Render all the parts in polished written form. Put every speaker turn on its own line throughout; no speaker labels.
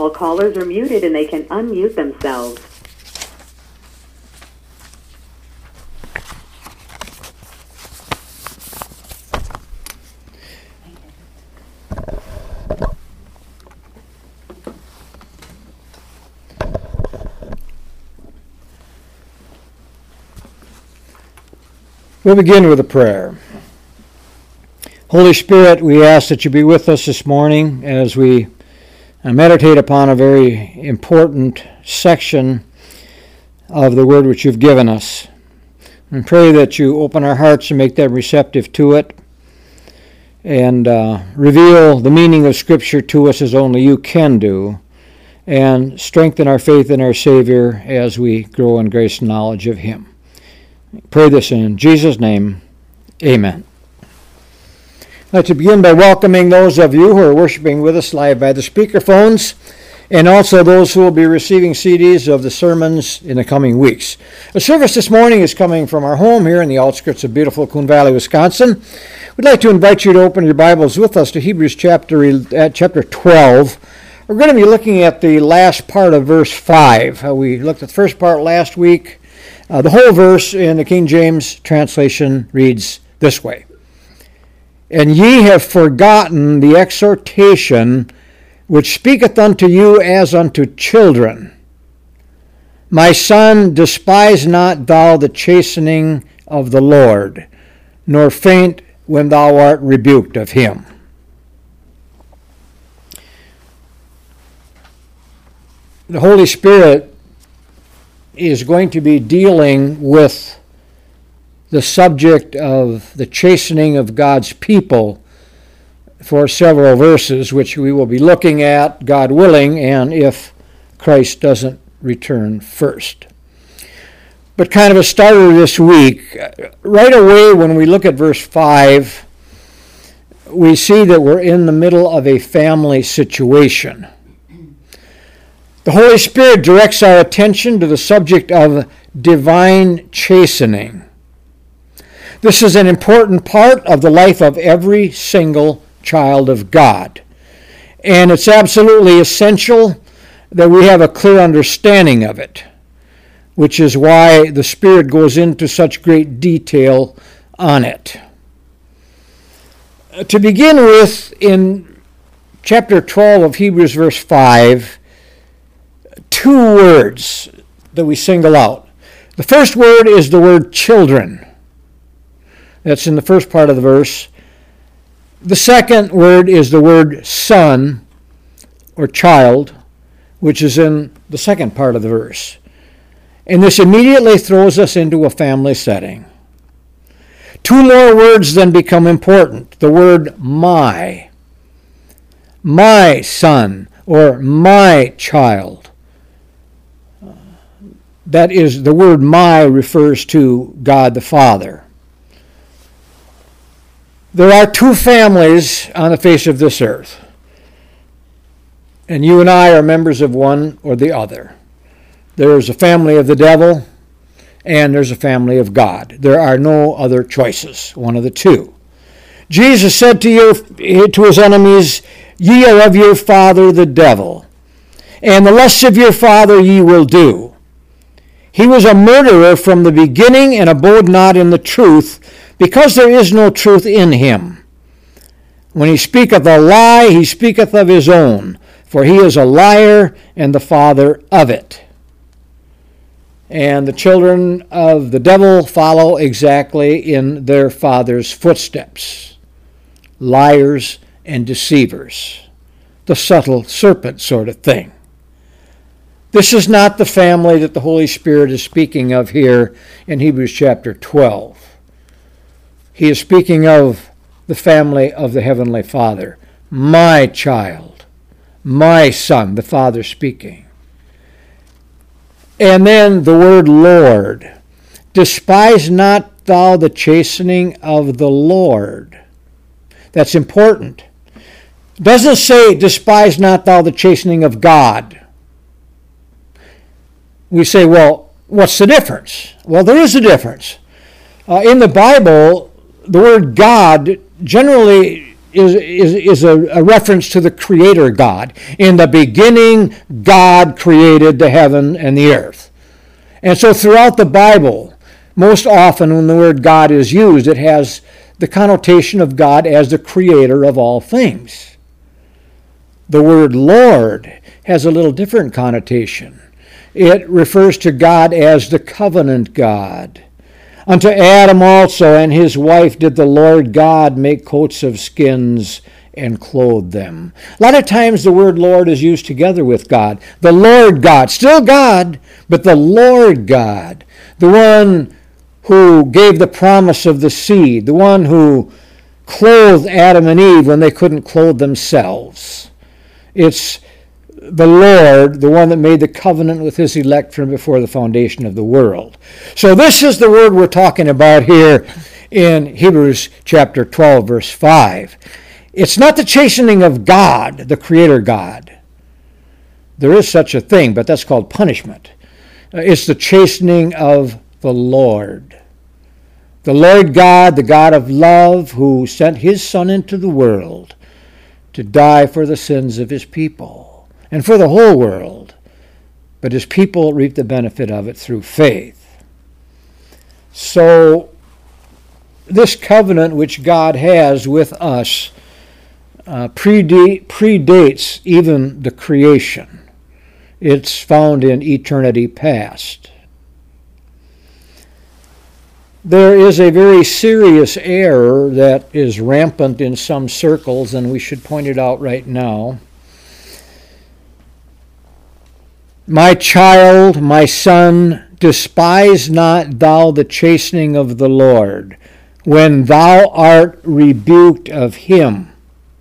All callers are muted and they can unmute themselves.
We'll begin with a prayer. Holy Spirit, we ask that you be with us this morning as we meditate upon a very important section of the Word which you've given us. And pray that you open our hearts and make them receptive to it, and reveal the meaning of Scripture to us as only you can do, and strengthen our faith in our Savior as we grow in grace and knowledge of him. Pray this in Jesus' name. Amen. I'd like to begin by welcoming those of you who are worshiping with us live by the speakerphones, and also those who will be receiving CDs of the sermons in the coming weeks. The service this morning is coming from our home here in the outskirts of beautiful Coon Valley, Wisconsin. We'd like to invite you to open your Bibles with us to Hebrews chapter 12. We're going to be looking at the last part of verse 5. We looked at the first part last week. The whole verse in the King James translation reads this way: "And ye have forgotten the exhortation which speaketh unto you as unto children. My son, despise not thou the chastening of the Lord, nor faint when thou art rebuked of him." The Holy Spirit is going to be dealing with the subject of the chastening of God's people for several verses, which we will be looking at, God willing, and if Christ doesn't return first. But kind of a starter this week, right away when we look at verse 5, we see that we're in the middle of a family situation. The Holy Spirit directs our attention to the subject of divine chastening. This is an important part of the life of every single child of God. And it's absolutely essential that we have a clear understanding of it, which is why the Spirit goes into such great detail on it. To begin with, in chapter 12 of Hebrews, verse 5, two words that we single out. The first word is the word children. That's in the first part of the verse. The second word is the word son or child, which is in the second part of the verse. And this immediately throws us into a family setting. Two more words then become important. The word my son or my child. That is, the word my refers to God the Father. There are two families on the face of this earth, and you and I are members of one or the other. There's a family of the devil, and there's a family of God. There are no other choices, one of the two. Jesus said to his enemies, "Ye are of your father the devil, and the lusts of your father ye will do. He was a murderer from the beginning and abode not in the truth, because there is no truth in him. When he speaketh a lie, he speaketh of his own, for he is a liar and the father of it." And the children of the devil follow exactly in their father's footsteps. Liars and deceivers. The subtle serpent sort of thing. This is not the family that the Holy Spirit is speaking of here in Hebrews chapter 12. He is speaking of the family of the Heavenly Father. My child, my son, the Father speaking. And then the word Lord. Despise not thou the chastening of the Lord. That's important. It doesn't say, despise not thou the chastening of God. We say, well, what's the difference? Well, there is a difference. In the Bible, the word God generally is a reference to the Creator God. In the beginning, God created the heaven and the earth. And so throughout the Bible, most often when the word God is used, it has the connotation of God as the creator of all things. The word Lord has a little different connotation. It refers to God as the covenant God. Unto Adam also and his wife did the Lord God make coats of skins and clothe them. A lot of times the word Lord is used together with God. The Lord God, still God, but the Lord God, the one who gave the promise of the seed, the one who clothed Adam and Eve when they couldn't clothe themselves. It's the Lord, the one that made the covenant with his elect from before the foundation of the world. So this is the word we're talking about here in Hebrews chapter 12, verse 5. It's not the chastening of God, the Creator God. There is such a thing, but that's called punishment. It's the chastening of the Lord. The Lord God, the God of love, who sent his Son into the world to die for the sins of his people and for the whole world. But his people reap the benefit of it through faith. So this covenant which God has with us predates even the creation. It's found in eternity past. There is a very serious error that is rampant in some circles, and we should point it out right now. My child, my son, despise not thou the chastening of the Lord, when thou art rebuked of him.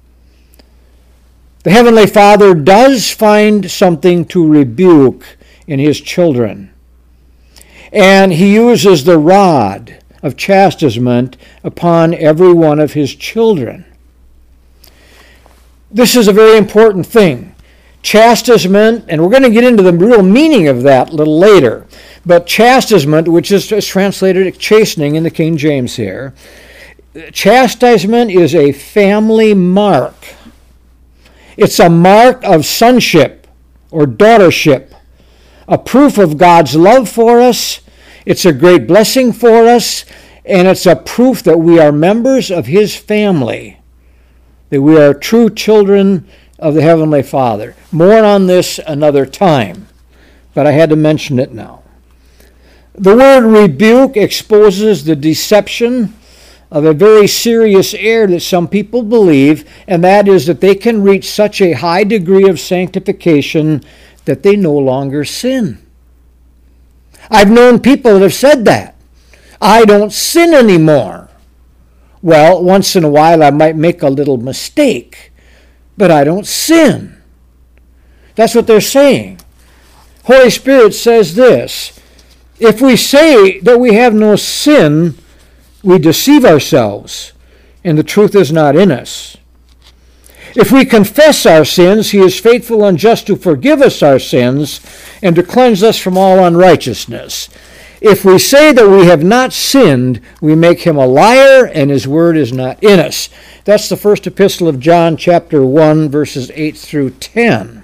The Heavenly Father does find something to rebuke in his children. And he uses the rod of chastisement upon every one of his children. This is a very important thing. Chastisement, and we're going to get into the real meaning of that a little later, but chastisement, which is translated chastening in the King James here, chastisement is a family mark. It's a mark of sonship or daughtership, a proof of God's love for us. It's a great blessing for us, and it's a proof that we are members of his family, that we are true children of the Heavenly Father. More on this another time, but I had to mention it now. The word rebuke exposes the deception of a very serious error that some people believe, and that is that they can reach such a high degree of sanctification that they no longer sin. I've known people that have said that. I don't sin anymore. Well, once in a while I might make a little mistake, but I don't sin. That's what they're saying. Holy Spirit says this: if we say that we have no sin, we deceive ourselves, and the truth is not in us. If we confess our sins, he is faithful and just to forgive us our sins and to cleanse us from all unrighteousness. If we say that we have not sinned, we make him a liar, and his word is not in us. That's the first epistle of John, chapter 1, verses 8 through 10.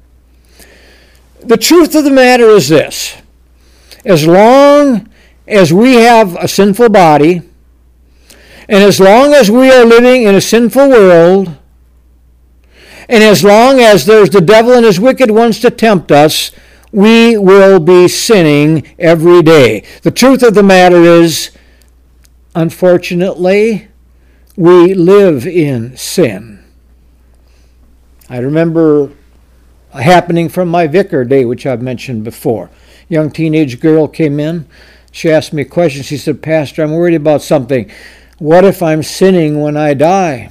The truth of the matter is this: as long as we have a sinful body, and as long as we are living in a sinful world, and as long as there's the devil and his wicked ones to tempt us, we will be sinning every day. The truth of the matter is, unfortunately, we live in sin. I remember a happening from my vicar day, which I've mentioned before. A young teenage girl came in. She asked me a question. She said, "Pastor, I'm worried about something. What if I'm sinning when I die?"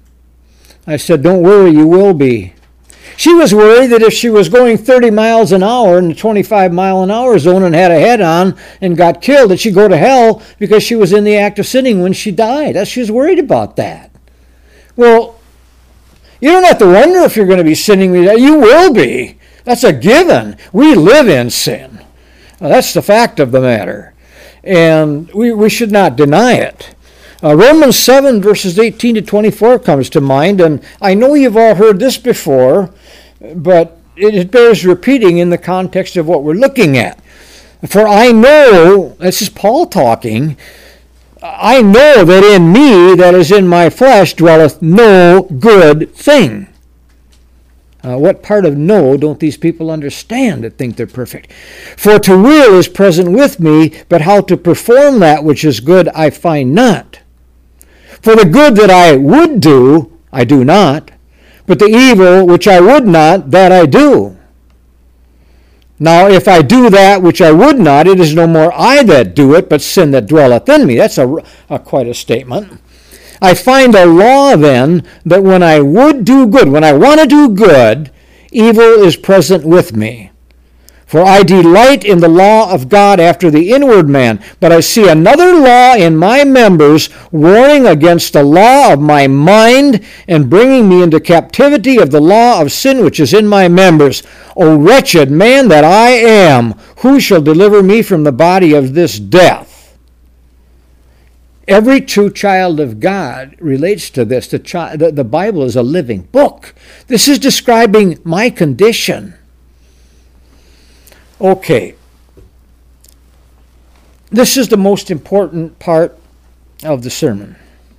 I said, "Don't worry, you will be." She was worried that if she was going 30 miles an hour in the 25-mile-an-hour zone and had a head-on and got killed, that she'd go to hell because she was in the act of sinning when she died. She was worried about that. Well, you don't have to wonder if you're going to be sinning. You will be. That's a given. We live in sin. That's the fact of the matter. And we should not deny it. Romans 7 verses 18 to 24 comes to mind, and I know you've all heard this before, but it bears repeating in the context of what we're looking at. For I know, this is Paul talking, I know that in me, that is in my flesh, dwelleth no good thing. What part of no don't these people understand that think they're perfect? For to will is present with me, but how to perform that which is good I find not. For the good that I would do, I do not, but the evil which I would not, that I do. Now if I do that which I would not, it is no more I that do it, but sin that dwelleth in me. That's quite a statement. I find a law then, that when I would do good, when I want to do good, evil is present with me. For I delight in the law of God after the inward man, but I see another law in my members, warring against the law of my mind, and bringing me into captivity of the law of sin which is in my members. O wretched man that I am, who shall deliver me from the body of this death? Every true child of God relates to this. The Bible is a living book. This is describing my condition. Okay. This is the most important part of the sermon.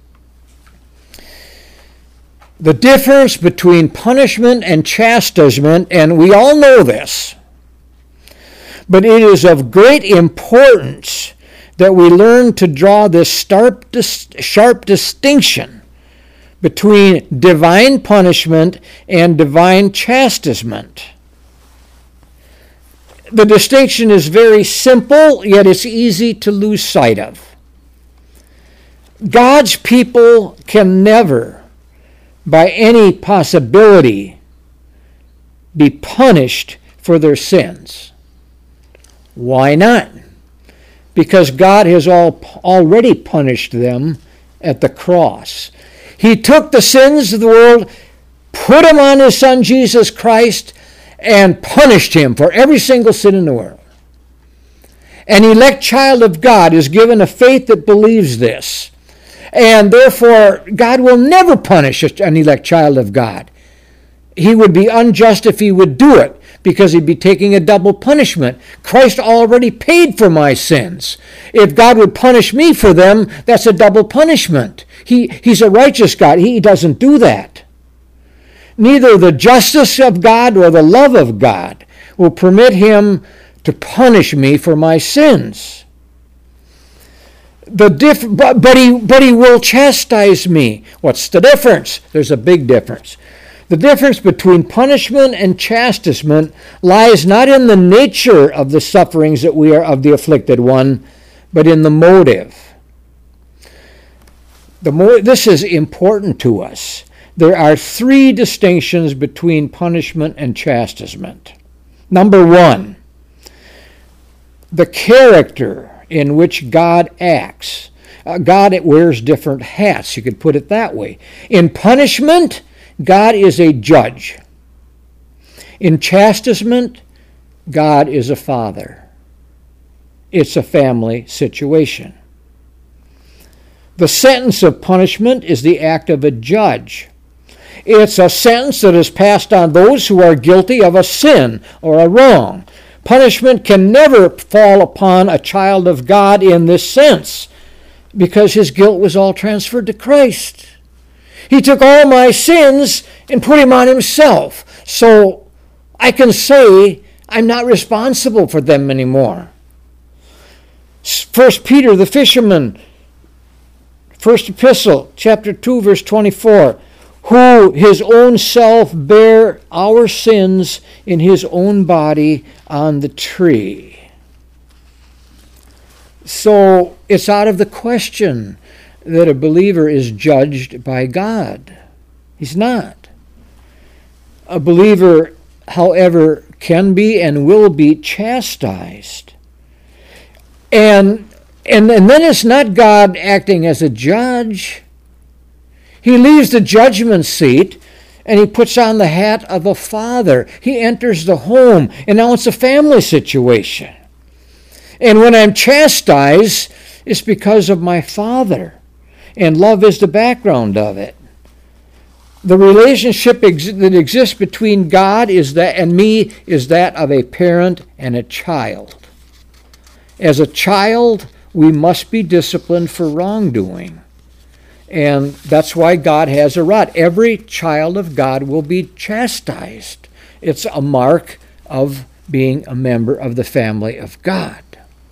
The difference between punishment and chastisement, and we all know this, but it is of great importance that we learn to draw this sharp distinction between divine punishment and divine chastisement. The distinction is very simple, yet it's easy to lose sight of. God's people can never, by any possibility, be punished for their sins. Why not? Because God has already punished them at the cross. He took the sins of the world, put them on His Son Jesus Christ, and punished Him for every single sin in the world. An elect child of God is given a faith that believes this. And therefore, God will never punish an elect child of God. He would be unjust if He would do it, because He'd be taking a double punishment. Christ already paid for my sins. If God would punish me for them, that's a double punishment. He's a righteous God. He doesn't do that. Neither the justice of God or the love of God will permit Him to punish me for my sins. But he will chastise me. What's the difference? There's a big difference. The difference between punishment and chastisement lies not in the nature of the sufferings that we are of the afflicted one, but in the motive. This is important to us. There are three distinctions between punishment and chastisement. Number one, the character in which God acts. God wears different hats, you could put it that way. In punishment, God is a judge. In chastisement, God is a father. It's a family situation. The sentence of punishment is the act of a judge. It's a sentence that is passed on those who are guilty of a sin or a wrong. Punishment can never fall upon a child of God in this sense, because his guilt was all transferred to Christ. He took all my sins and put him on Himself. So I can say I'm not responsible for them anymore. 1 Peter the fisherman, first epistle, chapter 2, verse 24, who His own self bare our sins in His own body on the tree. So it's out of the question that a believer is judged by God. He's not. A believer, however, can be and will be chastised. And then it's not God acting as a judge. He leaves the judgment seat and He puts on the hat of a father. He enters the home, and now it's a family situation. And when I'm chastised, it's because of my Father. and love is the background of it. The relationship that exists between God and me is that of a parent and a child. As a child, we must be disciplined for wrongdoing. And that's why God has a rod. Every child of God will be chastised. It's a mark of being a member of the family of God.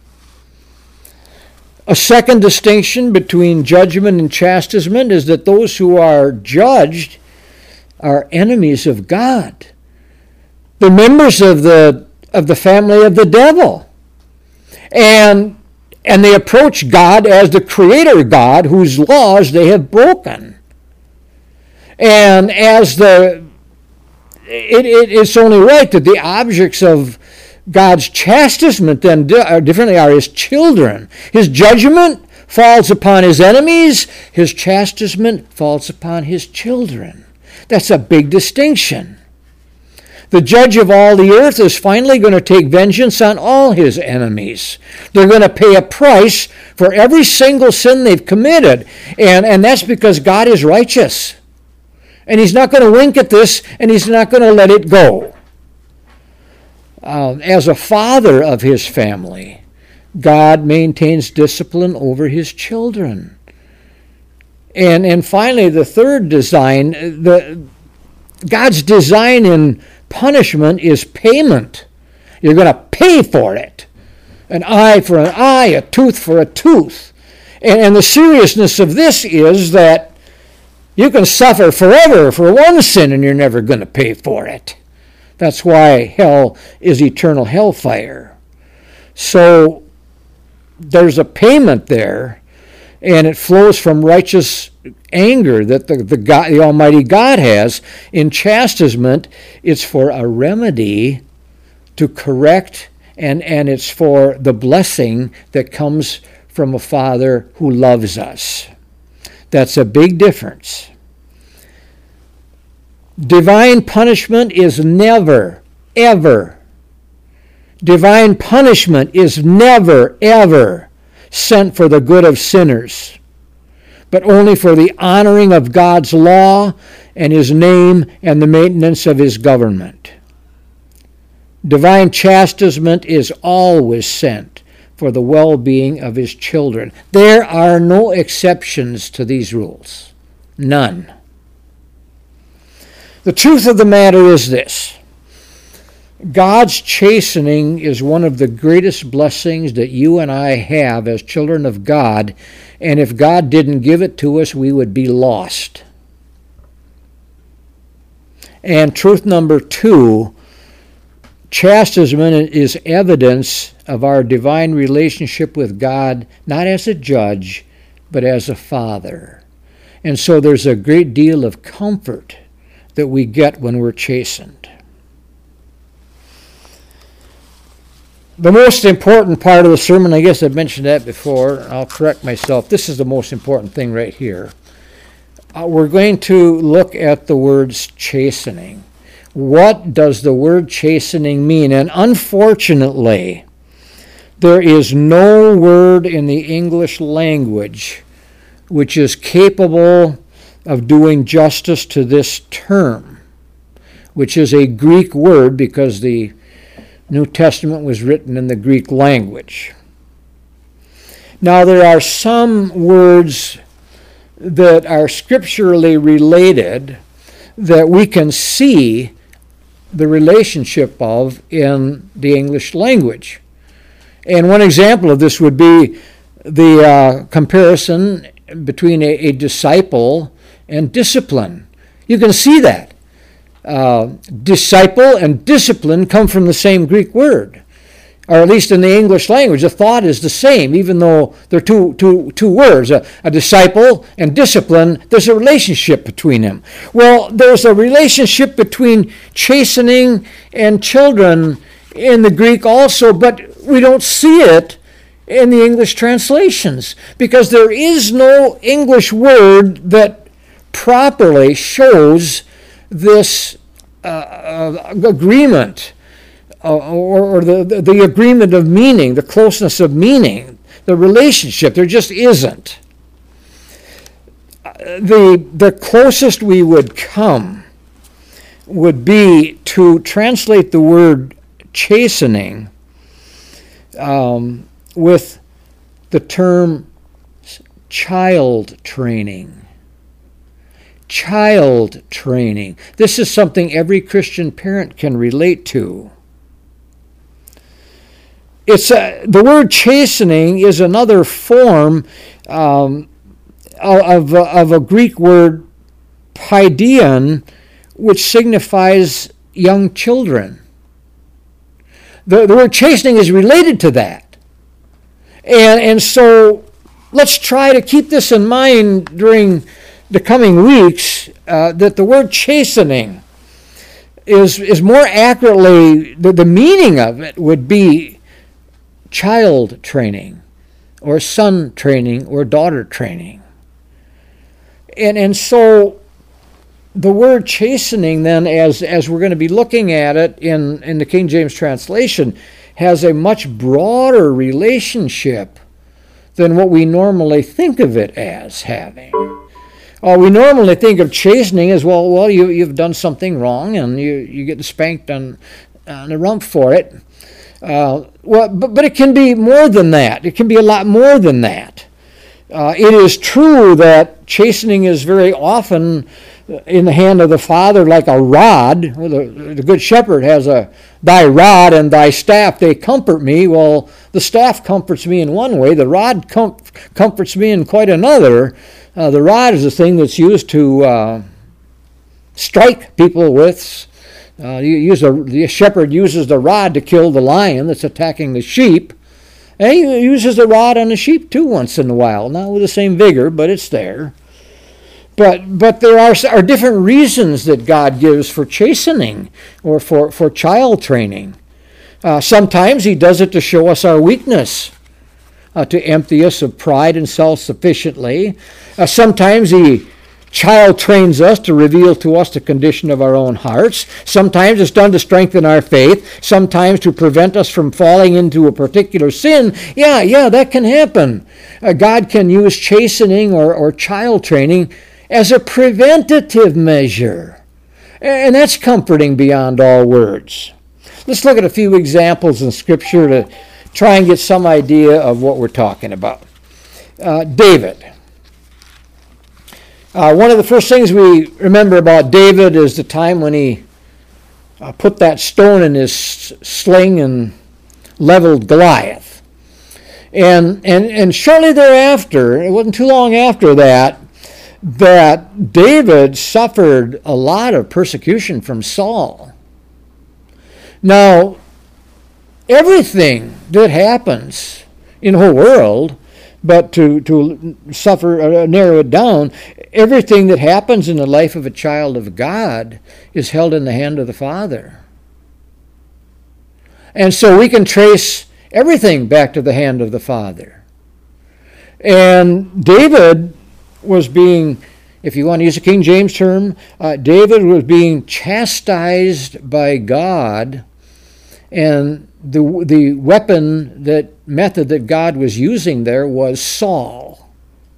A second distinction between judgment and chastisement is that those who are judged are enemies of God. They're members of the family of the devil. And they approach God as the creator God whose laws they have broken. And as it's only right that the objects of God's chastisement then differently are his children. His judgment falls upon his enemies. His chastisement falls upon his children. That's a big distinction. The judge of all the earth is finally going to take vengeance on all his enemies. They're going to pay a price for every single sin they've committed. And that's because God is righteous. And he's not going to wink at this, and he's not going to let it go. As a father of his family, God maintains discipline over his children. And finally, the third design, God's design in punishment is payment. You're going to pay for it. An eye for an eye, a tooth for a tooth. And the seriousness of this is that you can suffer forever for one sin and you're never going to pay for it. That's why hell is eternal hellfire. So there's a payment there, and it flows from righteous anger that the Almighty God has. In chastisement, it's for a remedy to correct, and it's for the blessing that comes from a Father who loves us. That's a big difference. Divine punishment is never, ever. Divine punishment is never, ever sent for the good of sinners, but only for the honoring of God's law and his name and the maintenance of his government. Divine chastisement is always sent for the well-being of his children. There are no exceptions to these rules. None. The truth of the matter is this: God's chastening is one of the greatest blessings that you and I have as children of God, and if God didn't give it to us, we would be lost. And truth number 2, chastisement is evidence of our divine relationship with God, not as a judge, but as a father. And so there's a great deal of comfort that we get when we're chastened. The most important part of the sermon, I guess I've mentioned that before, I'll correct myself. This is the most important thing right here. We're going to look at the words chastening. What does the word chastening mean? And unfortunately, there is no word in the English language which is capable of doing justice to this term, which is a Greek word because the New Testament was written in the Greek language. Now, there are some words that are scripturally related that we can see the relationship of in the English language. And one example of this would be the comparison between a disciple and discipline. You can see that. Disciple and discipline come from the same Greek word, or at least in the English language. The thought is the same, even though they're two words. A disciple and discipline, there's a relationship between them. Well, there's a relationship between chastening and children in the Greek also, but we don't see it in the English translations because there is no English word that properly shows this agreement or the agreement of meaning, the closeness of meaning, the relationship. There just isn't. the closest we would come would be to translate the word chastening with the term child training. Child training. This is something every Christian parent can relate to. It's the word chastening is another form of a Greek word paideon, which signifies young children. The word chastening is related to that. And so let's try to keep this in mind during the coming weeks, that the word chastening is more accurately, the meaning of it would be child training or son training or daughter training. And so the word chastening then, as we're going to be looking at it in the King James translation, has a much broader relationship than what we normally think of it as having. We normally think of chastening as, well, you've done something wrong and you get spanked on the rump for it. But it can be more than that. It can be a lot more than that. It is true that chastening is very often in the hand of the Father like a rod. The Good Shepherd has thy rod and thy staff, they comfort me. Well, the staff comforts me in one way. The rod comforts me in quite another. The rod is the thing that's used to strike people with. The shepherd uses the rod to kill the lion that's attacking the sheep. And he uses the rod on the sheep too once in a while. Not with the same vigor, but it's there. But there are different reasons that God gives for chastening or for child training. Sometimes he does it to show us our weakness, to empty us of pride and self-sufficiently. Sometimes he child trains us to reveal to us the condition of our own hearts. Sometimes it's done to strengthen our faith. Sometimes to prevent us from falling into a particular sin. Yeah, that can happen. God can use chastening or child training as a preventative measure. And that's comforting beyond all words. Let's look at a few examples in Scripture to try and get some idea of what we're talking about. David. One of the first things we remember about David is the time when he put that stone in his sling and leveled Goliath. And shortly thereafter, it wasn't too long after that David suffered a lot of persecution from Saul. Now, everything that happens in the whole world, but to narrow it down, everything that happens in the life of a child of God is held in the hand of the Father. And so we can trace everything back to the hand of the Father. And David was being, if you want to use a King James term, David was being chastised by God, and the method that God was using there was Saul.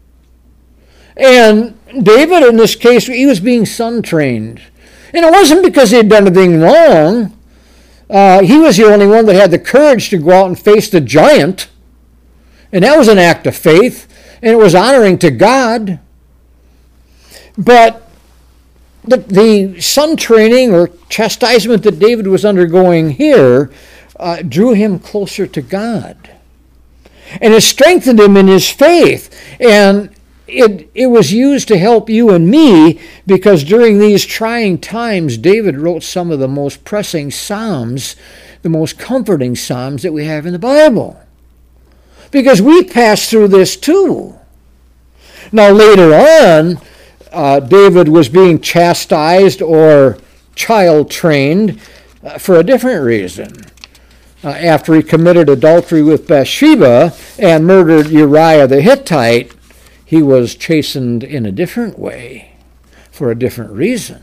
And David, in this case, he was being son trained. And it wasn't because he had done anything wrong. He was the only one that had the courage to go out and face the giant. And that was an act of faith. And it was honoring to God. But the son training or chastisement that David was undergoing here drew him closer to God. And it strengthened him in his faith. And it was used to help you and me, because during these trying times, David wrote some of the most pressing psalms, the most comforting psalms that we have in the Bible. Because we pass through this too. Now later on, David was being chastised or child trained for a different reason. After he committed adultery with Bathsheba and murdered Uriah the Hittite, he was chastened in a different way for a different reason.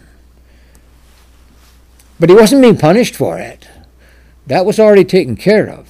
But he wasn't being punished for it. That was already taken care of.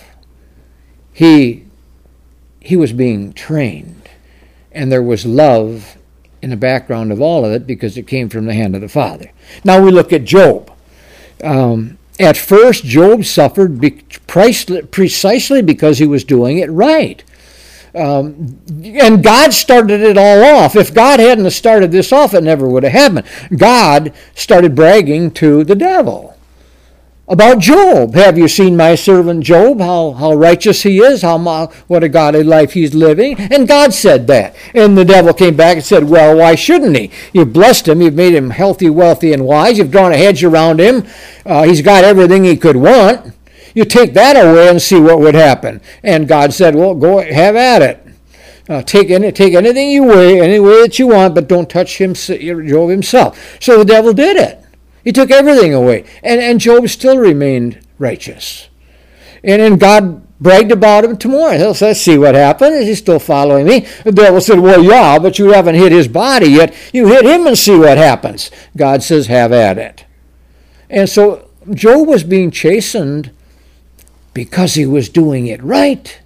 He was being trained, and there was love in the background of all of it because it came from the hand of the Father. Now we look at Job. At first, Job suffered precisely because he was doing it right. And God started it all off. If God hadn't started this off, it never would have happened. God started bragging to the devil about Job. Have you seen my servant Job, how righteous he is, what a godly life he's living? And God said that. And the devil came back and said, well, why shouldn't he? You've blessed him. You've made him healthy, wealthy, and wise. You've drawn a hedge around him. He's got everything he could want. You take that away and see what would happen. And God said, well, go have at it. Take anything any way that you want, but don't touch Job himself. So the devil did it. He took everything away. And Job still remained righteous. And God bragged about him tomorrow. He'll say, see what happened. Is he still following me? The devil said, well, yeah, but you haven't hit his body yet. You hit him and see what happens. God says, have at it. And so Job was being chastened because he was doing it right.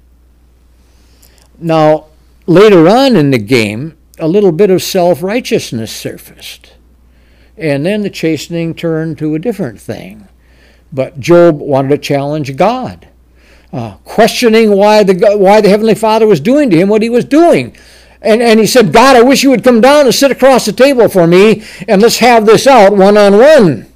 Now, later on in the game, a little bit of self-righteousness surfaced. And then the chastening turned to a different thing. But Job wanted to challenge God, questioning why the Heavenly Father was doing to him what he was doing. And he said, God, I wish you would come down and sit across the table for me, and let's have this out one-on-one.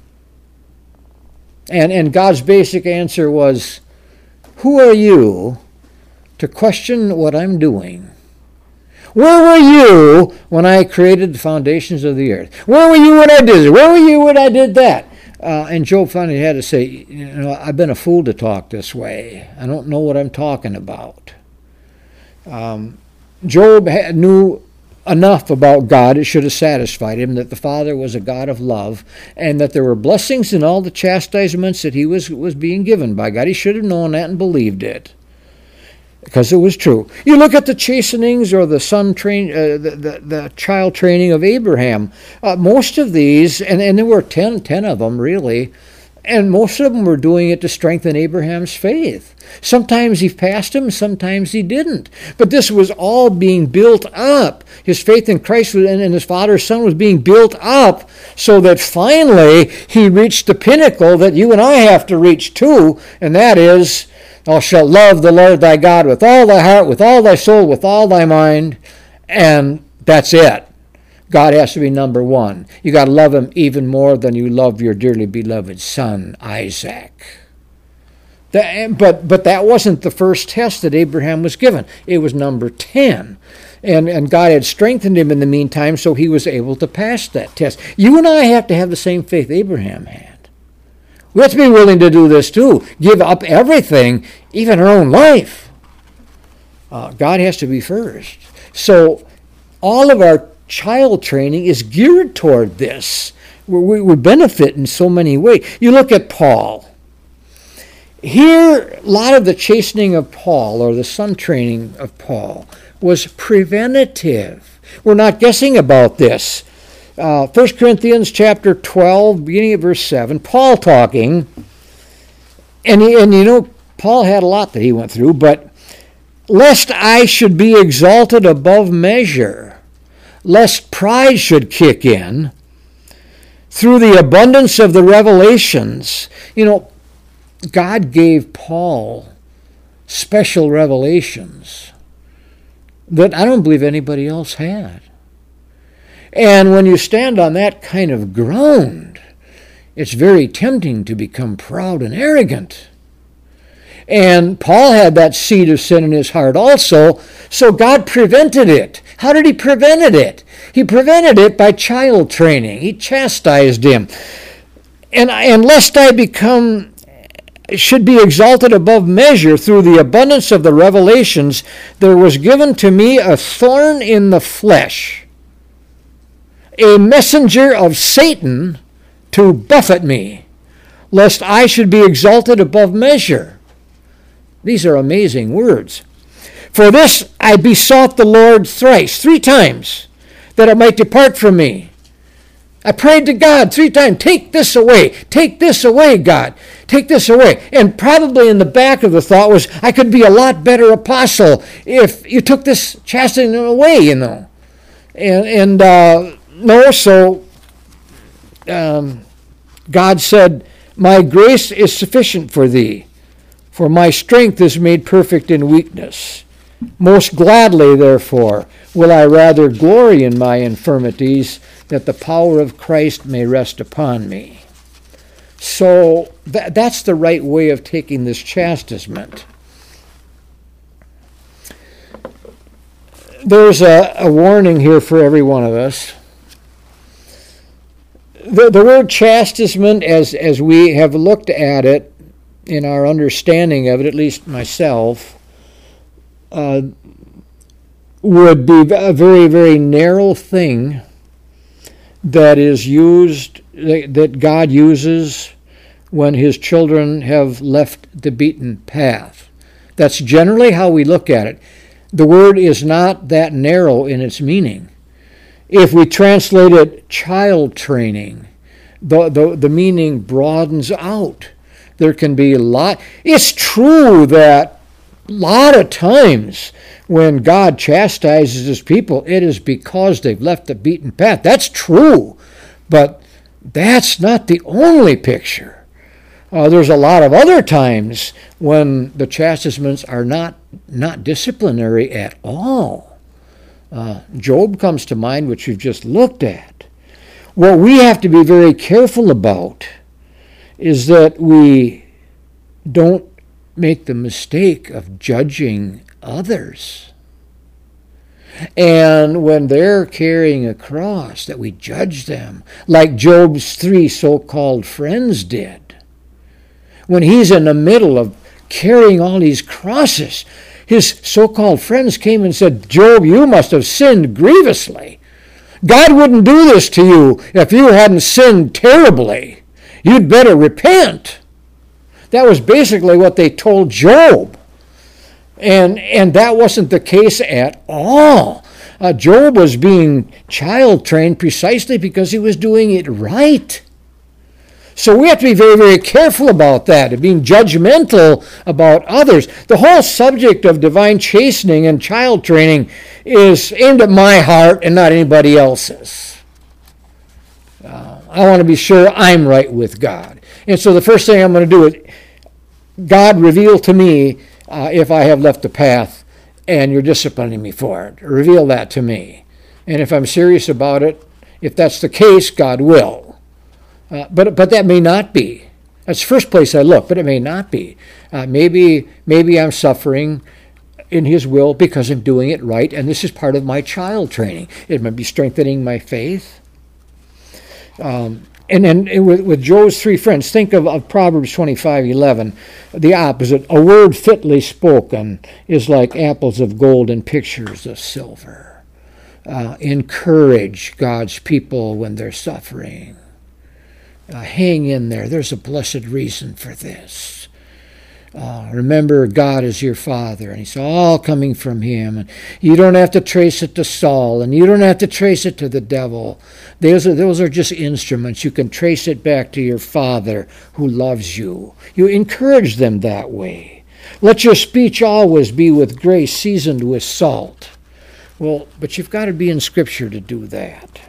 And God's basic answer was, who are you to question what I'm doing? Where were you when I created the foundations of the earth? Where were you when I did it? Where were you when I did that? And Job finally had to say, I've been a fool to talk this way. I don't know what I'm talking about. Job knew enough about God, it should have satisfied him, that the Father was a God of love, and that there were blessings in all the chastisements that he was being given by God. He should have known that and believed it, because it was true. You look at the chastenings or the child training of Abraham. Most of these, and there were 10 of them really, and most of them were doing it to strengthen Abraham's faith. Sometimes he passed him, sometimes he didn't. But this was all being built up. His faith in Christ and his father's son was being built up so that finally he reached the pinnacle that you and I have to reach too, and that is, thou shalt love the Lord thy God with all thy heart, with all thy soul, with all thy mind, and that's it. God has to be number one. You got to love him even more than you love your dearly beloved son, Isaac. But that wasn't the first test that Abraham was given. It was number 10. And God had strengthened him in the meantime, so he was able to pass that test. You and I have to have the same faith Abraham had. We have to be willing to do this too. Give up everything, even our own life. God has to be first. So all of our child training is geared toward this. We benefit in so many ways. You look at Paul. Here, a lot of the chastening of Paul, or the son training of Paul, was preventative. We're not guessing about this. 1 Corinthians chapter 12, beginning at verse 7, Paul talking, and Paul had a lot that he went through, but lest I should be exalted above measure, lest pride should kick in, through the abundance of the revelations. God gave Paul special revelations that I don't believe anybody else had. And when you stand on that kind of ground, it's very tempting to become proud and arrogant. And Paul had that seed of sin in his heart also, so God prevented it. How did he prevent it? He prevented it by child training. He chastised him. And lest I should be exalted above measure through the abundance of the revelations, there was given to me a thorn in the flesh, a messenger of Satan to buffet me, lest I should be exalted above measure. These are amazing words. For this I besought the Lord thrice, 3 times, that it might depart from me. I prayed to God 3 times, take this away, God, take this away. And probably in the back of the thought was, I could be a lot better apostle if you took this chastening away, God said, "My grace is sufficient for thee, for my strength is made perfect in weakness. Most gladly, therefore, will I rather glory in my infirmities, that the power of Christ may rest upon me." So that's the right way of taking this chastisement. There's a warning here for every one of us. The word chastisement, as we have looked at it in our understanding of it, at least myself, would be a very, very narrow thing that is used, that God uses when his children have left the beaten path. That's generally how we look at it. The word is not that narrow in its meaning. If we translate it child training, the meaning broadens out. There can be a lot. It's true that a lot of times when God chastises his people, it is because they've left the beaten path. That's true, but that's not the only picture. There's a lot of other times when the chastisements are not disciplinary at all. Job comes to mind, which we've just looked at. What we have to be very careful about is that we don't make the mistake of judging others. And when they're carrying a cross, that we judge them, like Job's 3 so-called friends did. When he's in the middle of carrying all these crosses, his so-called friends came and said, "Job, you must have sinned grievously. God wouldn't do this to you if you hadn't sinned terribly. You'd better repent." That was basically what they told Job. And that wasn't the case at all. Job was being child trained precisely because he was doing it right. So we have to be very, very careful about that, of being judgmental about others. The whole subject of divine chastening and child training is aimed at my heart and not anybody else's. I want to be sure I'm right with God. And so the first thing I'm going to do is, God, reveal to me if I have left the path and you're disciplining me for it. Reveal that to me. And if I'm serious about it, if that's the case, God will. But that may not be. That's the first place I look, but it may not be. Maybe I'm suffering in his will because I'm doing it right, and this is part of my child training. It might be strengthening my faith. And then with Job's 3 friends, think of Proverbs 25:11, the opposite. A word fitly spoken is like apples of gold and pictures of silver. Encourage God's people when they're suffering. Hang in there. There's a blessed reason for this. Remember, God is your Father, and it's all coming from him. And you don't have to trace it to Saul, and you don't have to trace it to the devil. Those are just instruments. You can trace it back to your Father who loves you. You encourage them that way. Let your speech always be with grace, seasoned with salt. Well, but you've got to be in Scripture to do that.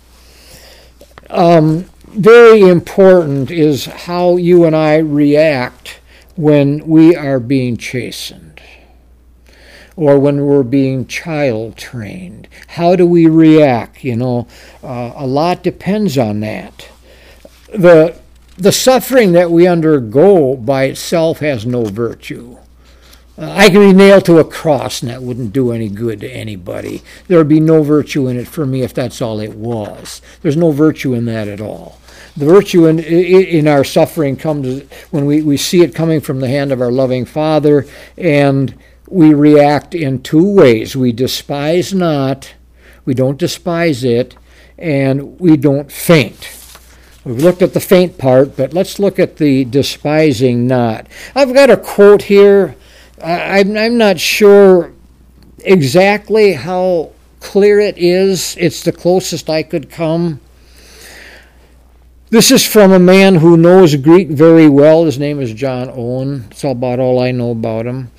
Very important is how you and I react when we are being chastened or when we're being child trained. How do we react? A lot depends on that. The suffering that we undergo by itself has no virtue. I could be nailed to a cross and that wouldn't do any good to anybody. There would be no virtue in it for me if that's all it was. There's no virtue in that at all. The virtue in our suffering comes when we see it coming from the hand of our loving Father, and we react in 2 ways. We despise not, we don't despise it, and we don't faint. We've looked at the faint part, but let's look at the despising not. I've got a quote here. I'm not sure exactly how clear it is. It's the closest I could come. This is from a man who knows Greek very well. His name is John Owen. It's about all I know about him.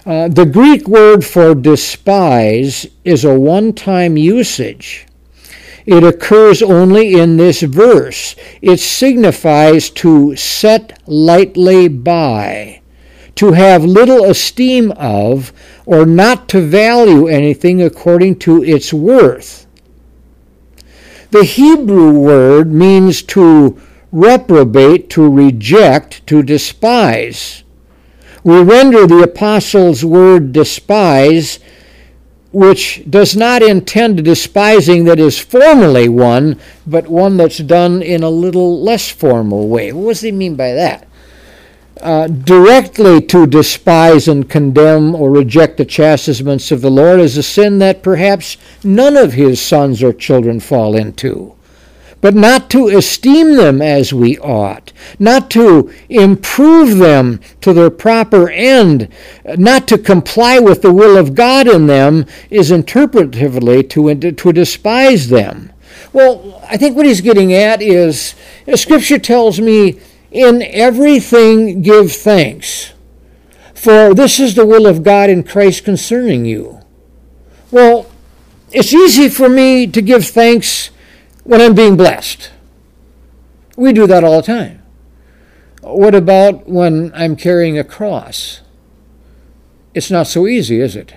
The Greek word for despise is a one-time usage. It occurs only in this verse. It signifies to set lightly by, to have little esteem of, or not to value anything according to its worth. The Hebrew word means to reprobate, to reject, to despise. We render the apostle's word despise, which does not intend a despising that is formally one, but one that's done in a little less formal way. What does he mean by that? Directly to despise and condemn or reject the chastisements of the Lord is a sin that perhaps none of his sons or children fall into. But not to esteem them as we ought, not to improve them to their proper end, not to comply with the will of God in them is interpretively to despise them. Well, I think what he's getting at is, Scripture tells me, in everything give thanks, for this is the will of God in Christ concerning you. Well, it's easy for me to give thanks when I'm being blessed. We do that all the time. What about when I'm carrying a cross? It's not so easy, is it?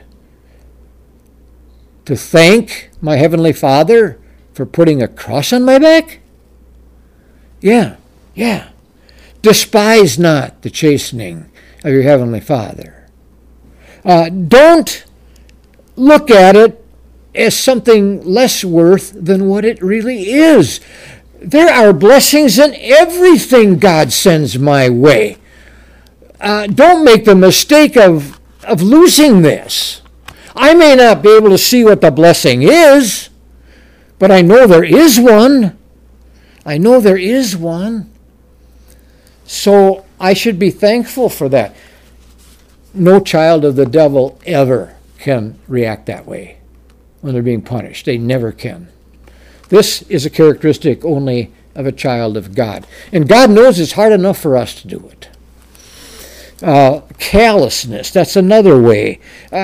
To thank my Heavenly Father for putting a cross on my back? Yeah. Despise not the chastening of your Heavenly Father. Don't look at it as something less worth than what it really is. There are blessings in everything God sends my way. Don't make the mistake of losing this. I may not be able to see what the blessing is, but I know there is one. So I should be thankful for that. No child of the devil ever can react that way when they're being punished. They never can. This is a characteristic only of a child of God. And God knows it's hard enough for us to do it. Callousness, that's another way.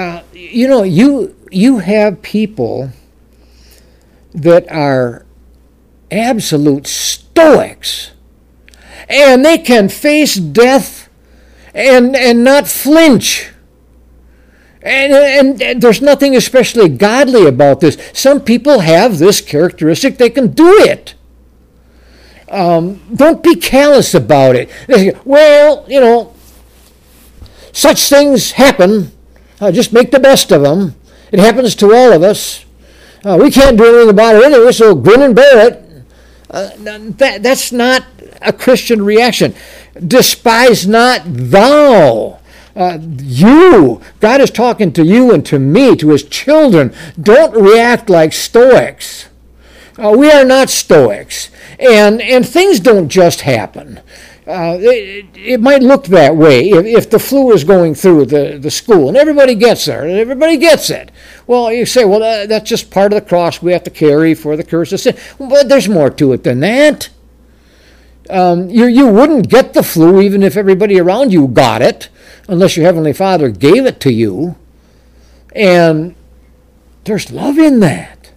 You have people that are absolute stoics, and they can face death and not flinch. And there's nothing especially godly about this. Some people have this characteristic. They can do it. Don't be callous about it. Well, such things happen. Just make the best of them. It happens to all of us. We can't do anything about it anyway, so grin and bear it. That's not a Christian reaction. Despise not thou. God is talking to you and to me, to his children. Don't react like Stoics. We are not Stoics. And things don't just happen. It might look that way if the flu is going through the school and everybody gets there and everybody gets it. Well, you say, well, that's just part of the cross we have to carry for the curse of sin. But there's more to it than that. You wouldn't get the flu even if everybody around you got it, unless your Heavenly Father gave it to you. And there's love in that.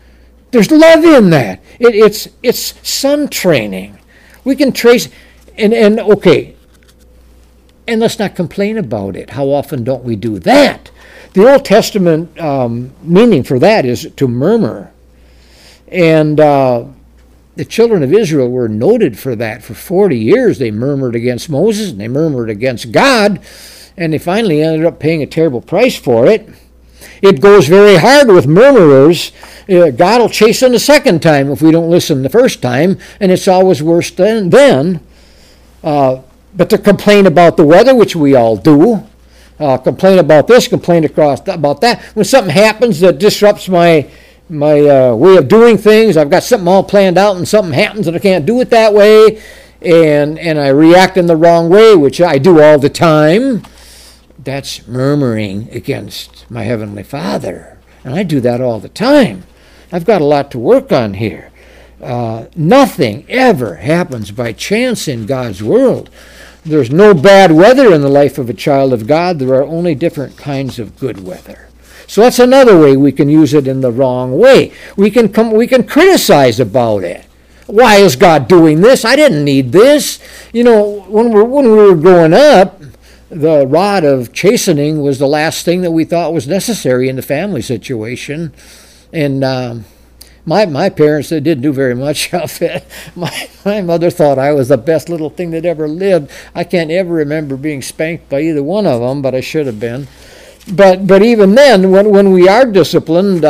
It's sun training. We can trace, and okay, and let's not complain about it. How often don't we do that? The Old Testament meaning for that is to murmur. And the children of Israel were noted for that. For 40 years they murmured against Moses and they murmured against God, and they finally ended up paying a terrible price for it. It goes very hard with murmurers. God will chasten the second time if we don't listen the first time, and it's always worse then. But to complain about the weather, which we all do, complain about this, complain about that. When something happens that disrupts my way of doing things, I've got something all planned out and something happens and I can't do it that way, and I react in the wrong way, which I do all the time. That's murmuring against my Heavenly Father. And I do that all the time. I've got a lot to work on here. Nothing ever happens by chance in God's world. There's no bad weather in the life of a child of God. There are only different kinds of good weather. So that's another way we can use it in the wrong way. We can criticize about it. Why is God doing this? I didn't need this. You know, when we were growing up, the rod of chastening was the last thing that we thought was necessary in the family situation. And my parents, they didn't do very much of it. My mother thought I was the best little thing that ever lived. I can't ever remember being spanked by either one of them, but I should have been. But even then, when we are disciplined,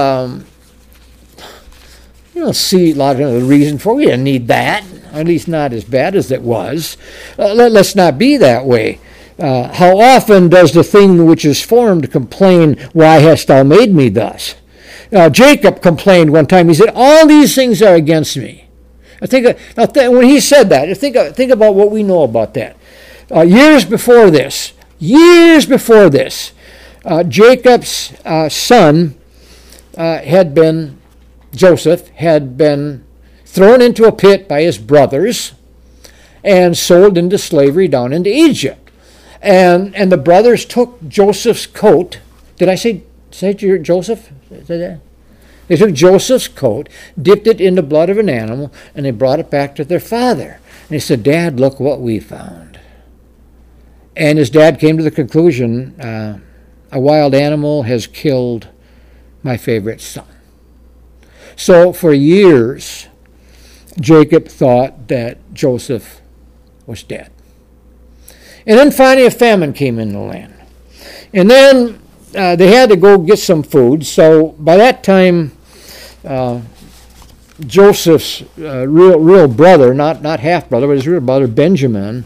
you don't see a lot of the reason for it. We didn't need that, at least not as bad as it was. Let's not be that way. How often does the thing which is formed complain, why hast thou made me thus? Jacob complained one time. He said, all these things are against me. When he said that, think about what we know about that. Years before this, Jacob's son Joseph had been thrown into a pit by his brothers and sold into slavery down into Egypt. And the brothers took Joseph's coat. Did I say Joseph? They took Joseph's coat, dipped it in the blood of an animal, and they brought it back to their father. And he said, Dad, look what we found. And his dad came to the conclusion, a wild animal has killed my favorite son. So for years, Jacob thought that Joseph was dead. And then finally a famine came in the land. And then they had to go get some food. So by that time, Joseph's real brother, not half-brother, but his real brother, Benjamin,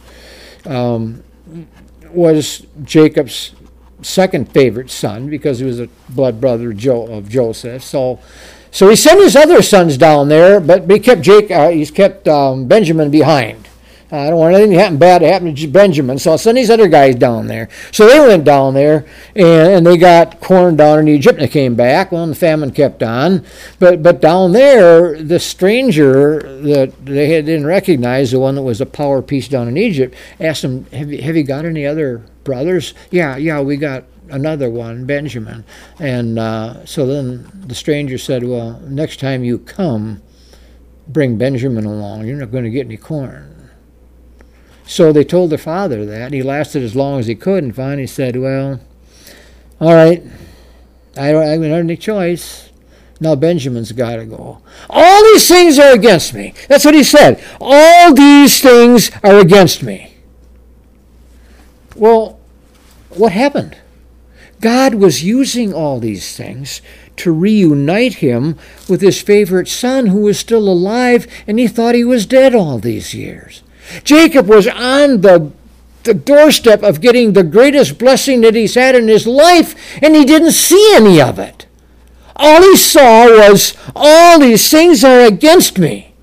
was Jacob's second favorite son because he was a blood brother of Joseph. So he sent his other sons down there, but he kept Benjamin behind. I don't want anything bad to happen to Benjamin, so I'll send these other guys down there. So they went down there, and they got corn down in Egypt, and they came back. Well, the famine kept on. But down there, the stranger that they didn't recognize, the one that was a power piece down in Egypt, asked him, have you got any other brothers? Yeah, we got another one, Benjamin. And so then the stranger said, well, next time you come, bring Benjamin along. You're not going to get any corn. So they told their father that, and he lasted as long as he could, and finally said, well, all right, I don't have any choice. Now Benjamin's got to go. All these things are against me. That's what he said. All these things are against me. Well, what happened? God was using all these things to reunite him with his favorite son who was still alive, and he thought he was dead all these years. Jacob was on the doorstep of getting the greatest blessing that he's had in his life, and he didn't see any of it. All he saw was, all these things are against me.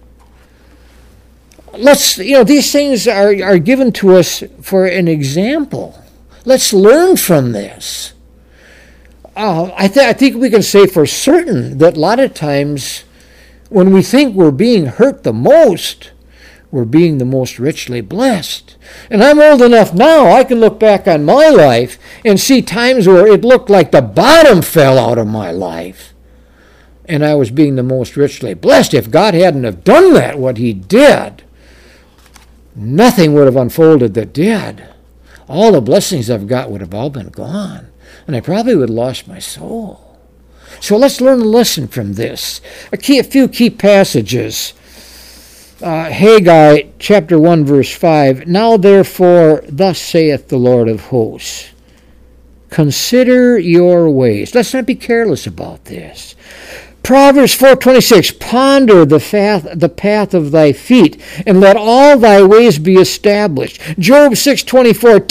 These things are given to us for an example. Let's learn from this. I think we can say for certain that a lot of times when we think we're being hurt the most, we're being the most richly blessed. And I'm old enough now, I can look back on my life and see times where it looked like the bottom fell out of my life. And I was being the most richly blessed. If God hadn't have done that, what he did, nothing would have unfolded that did. All the blessings I've got would have all been gone. And I probably would have lost my soul. So let's learn a lesson from this. A few key passages. Haggai chapter 1 verse 5. Now therefore, thus saith the Lord of hosts, consider your ways. Let's not be careless about this. Proverbs 4:26. Ponder the path of thy feet, and let all thy ways be established. Job 6:24.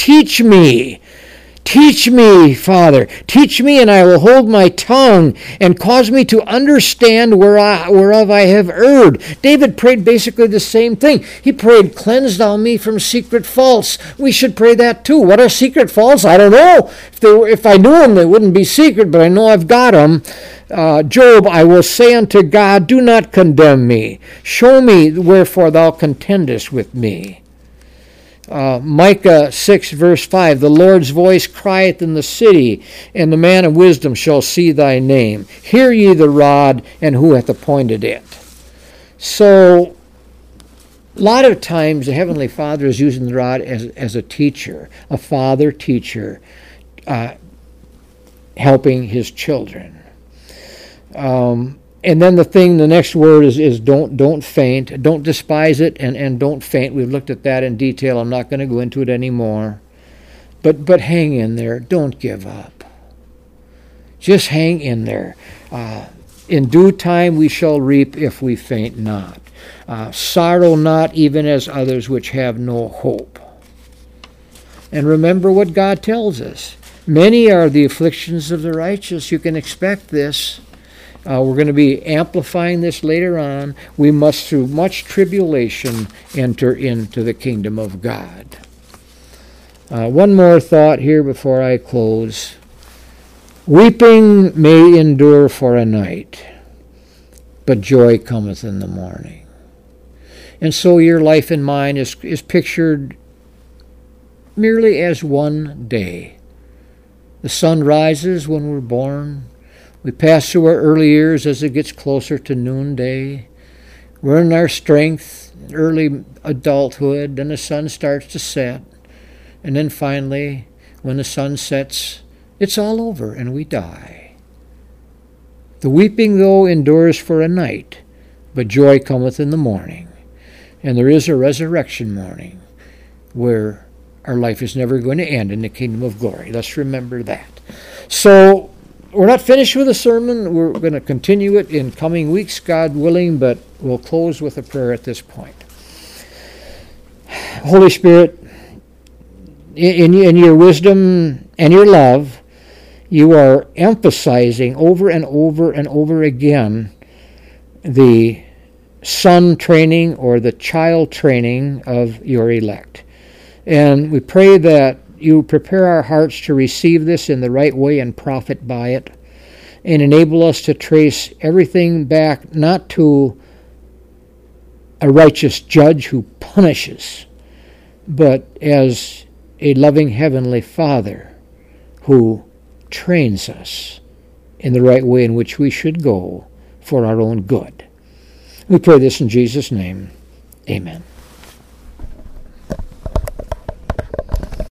Teach me, Father. Teach me, and I will hold my tongue, and cause me to understand whereof I have erred. David prayed basically the same thing. He prayed, cleanse thou me from secret faults. We should pray that too. What are secret faults? I don't know. If I knew them, they wouldn't be secret, but I know I've got them. Job, I will say unto God, do not condemn me. Show me wherefore thou contendest with me. Micah 6, verse 5, the Lord's voice crieth in the city, and the man of wisdom shall see thy name. Hear ye the rod, and who hath appointed it? So, a lot of times the Heavenly Father is using the rod as a teacher, a father-teacher, helping his children. And then the next word is don't faint. Don't despise it and don't faint. We've looked at that in detail. I'm not going to go into it anymore. But hang in there. Don't give up. Just hang in there. In due time we shall reap if we faint not. Sorrow not even as others which have no hope. And remember what God tells us. Many are the afflictions of the righteous. You can expect this. We're going to be amplifying this later on. We must, through much tribulation, enter into the kingdom of God. One more thought here before I close. Weeping may endure for a night, but joy cometh in the morning. And so your life and mine is pictured merely as one day. The sun rises when we're born. We pass through our early years as it gets closer to noonday. We're in our strength, early adulthood, and the sun starts to set. And then finally, when the sun sets, it's all over and we die. The weeping, though, endures for a night, but joy cometh in the morning. And there is a resurrection morning where our life is never going to end in the kingdom of glory. Let's remember that. So, we're not finished with the sermon. We're going to continue it in coming weeks, God willing, but we'll close with a prayer at this point. Holy Spirit, in your wisdom and your love, you are emphasizing over and over and over again the son training or the child training of your elect. And we pray that you prepare our hearts to receive this in the right way and profit by it, and enable us to trace everything back not to a righteous judge who punishes, but as a loving heavenly Father who trains us in the right way in which we should go for our own good. We pray this in Jesus' name. Amen.